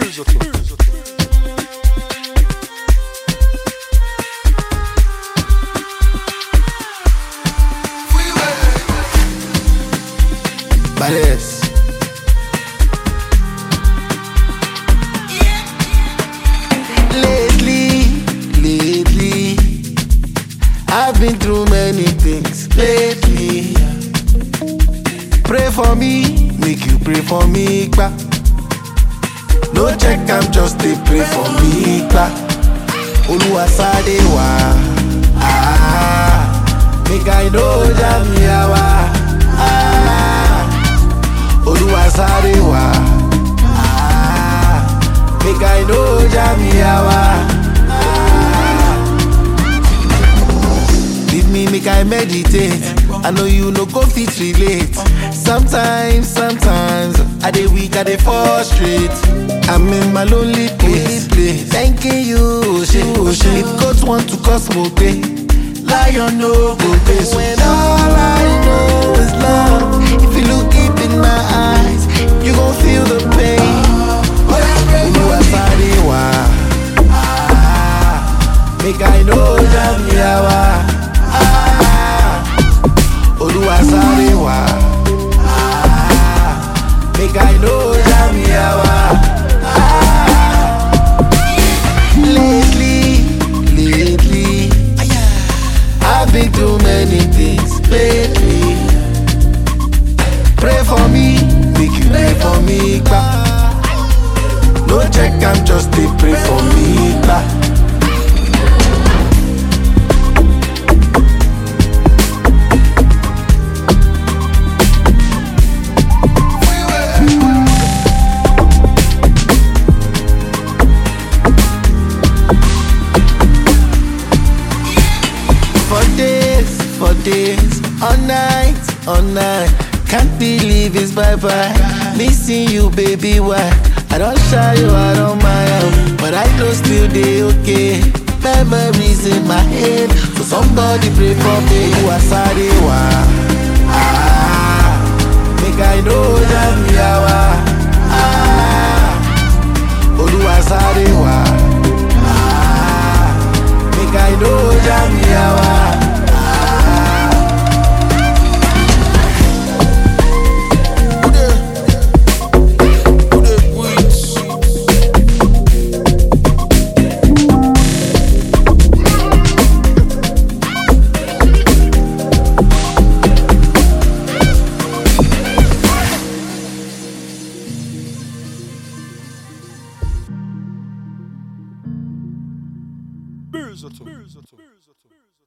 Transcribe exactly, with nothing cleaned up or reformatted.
Bales. Lately, lately, I've been through many things. Lately, pray for me, make you pray for me, pa. No check, I'm just a pray for me, pa. Oluwasade wa, ah, make I know jam yawa, ah. Oluwasade wa, ah, make I know jam yawa, ah. Leave me make I meditate. I know you no go fit relate. Sometimes, sometimes I dey weak, I dey frustrate. I'm in my lonely place, place. Thanking you, shit, shit. If goats want to cosmo pay, lion no go pay. So when all I know is love, if you look deep in my eyes, you gon' feel the pain. Oluwasade wa, ah, make I know jam yawa, ah. Oluwasade wa, ah, make I know jam yawa, ah. Lately, lately, I've been through many things. Lately, pray for me, make you pray for me, pa. No check, I'm just a pray for me, pa. For days, for days, all night, all night. Can't believe it's bye-bye. Missing you, baby, why? I don't shy you, I don't mind, but I know still they okay. Memories in my head, so somebody pray for me. Oluwasade wa, ah, make I know jam yawa, ah. Oluwasade wa, ah, make I know jam yawa, ah. Böse, böse, böse.